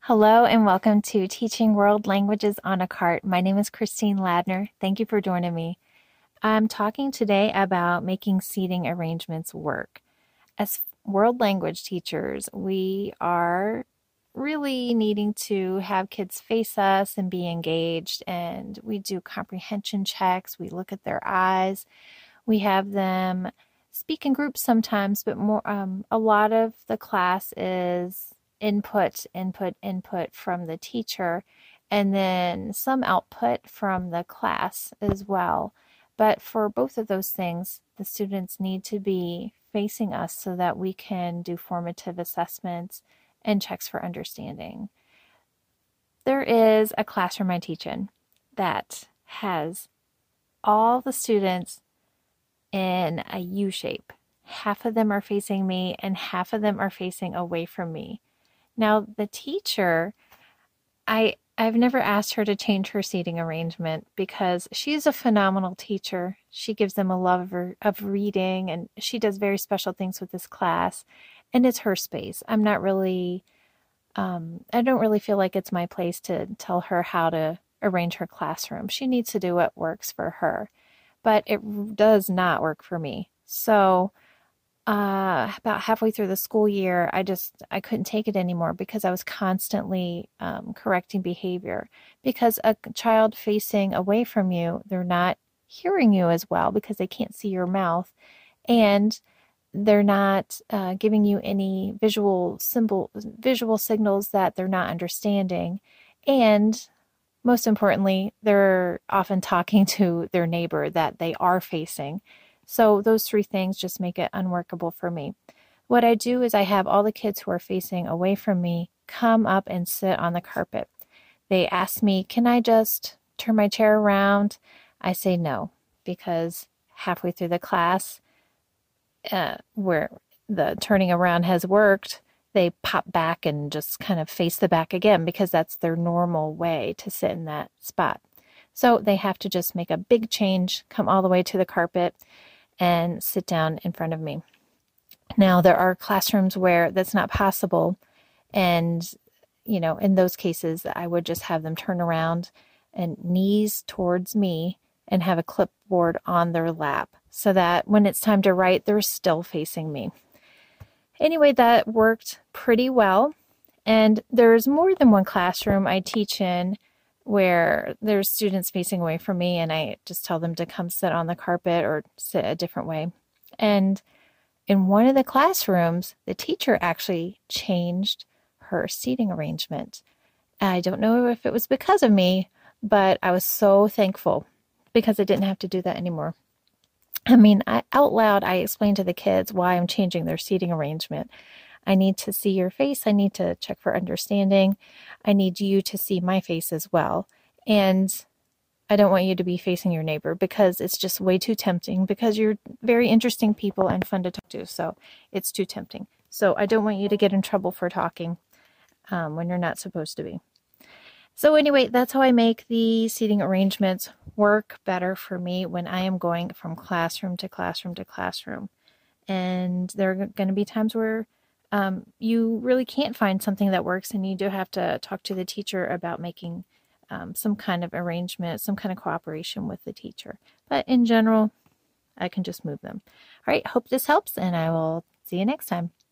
Hello and welcome to Teaching World Languages on a Cart. My name is Christine Ladner. Thank you for joining me. I'm talking today about making seating arrangements work. As world language teachers, we are really needing to have kids face us and be engaged, and we do comprehension checks. We look at their eyes. We have them speak in groups sometimes, but a lot of the class is input from the teacher, and then some output from the class as well. But for both of those things, the students need to be facing us so that we can do formative assessments and checks for understanding. There is a classroom I teach in that has all the students in a U shape. Half of them are facing me and half of them are facing away from me. Now, the teacher, I've never asked her to change her seating arrangement because she's a phenomenal teacher. She gives them a love of reading, and she does very special things with this class, and it's her space. I don't really feel like it's my place to tell her how to arrange her classroom. She needs to do what works for her, but it does not work for me. So about halfway through the school year, I couldn't take it anymore because I was constantly correcting behavior. Because a child facing away from you, they're not hearing you as well because they can't see your mouth, and they're not giving you any visual signals that they're not understanding, and most importantly, they're often talking to their neighbor that they are facing. So those three things just make it unworkable for me. What I do is I have all the kids who are facing away from me come up and sit on the carpet. They ask me, can I just turn my chair around? I say no, because halfway through the class, where the turning around has worked, they pop back and just kind of face the back again because that's their normal way to sit in that spot. So they have to just make a big change, come all the way to the carpet, and sit down in front of me. Now, there are classrooms where that's not possible, and in those cases, I would just have them turn around and knees towards me and have a clipboard on their lap so that when it's time to write, they're still facing me. Anyway, that worked pretty well, and there's more than one classroom I teach in where there's students facing away from me, and I just tell them to come sit on the carpet or sit a different way. And in one of the classrooms, the teacher actually changed her seating arrangement. I don't know if it was because of me, but I was so thankful because I didn't have to do that anymore. Out loud, I explained to the kids why I'm changing their seating arrangement. I need to see your face. I need to check for understanding. I need you to see my face as well. And I don't want you to be facing your neighbor because it's just way too tempting, because you're very interesting people and fun to talk to. So it's too tempting. So I don't want you to get in trouble for talking when you're not supposed to be. So anyway, that's how I make the seating arrangements work better for me when I am going from classroom to classroom to classroom. And there are going to be times where you really can't find something that works, and you do have to talk to the teacher about making some kind of arrangement, some kind of cooperation with the teacher. But in general, I can just move them. All right, hope this helps, and I will see you next time.